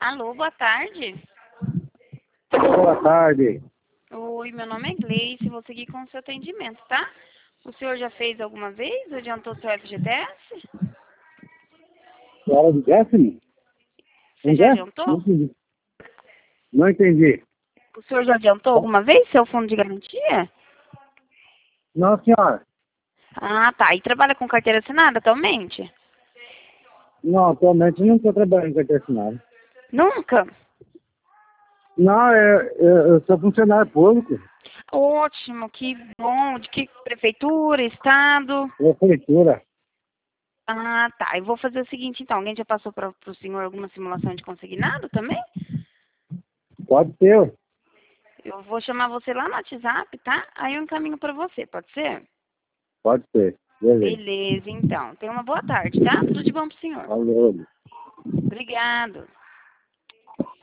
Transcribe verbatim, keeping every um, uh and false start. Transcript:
Alô, boa tarde. Boa tarde. Oi, meu nome é Gleice, vou seguir com o seu atendimento, tá? O senhor já fez alguma vez? Adiantou seu F G T S? Hora de décimo? Você Não já é? Não adiantou? entendi. Não entendi. O senhor já adiantou alguma vez seu fundo de garantia? Não, senhora. Ah, tá. E trabalha com carteira assinada atualmente? Não, atualmente eu não estou trabalhando com carteira assinada. Nunca? Não, é, é, eu sou funcionário público. Ótimo, que bom. De que prefeitura, estado? Prefeitura. Ah, tá. Eu vou fazer o seguinte, então. Alguém já passou para o senhor alguma simulação de consignado também? Pode ser. Eu vou chamar você lá no WhatsApp, tá? Aí eu encaminho para você, pode ser? Pode ser. Beleza. Beleza, então. Tenha uma boa tarde, tá? Tudo de bom pro senhor. Falou. Obrigado.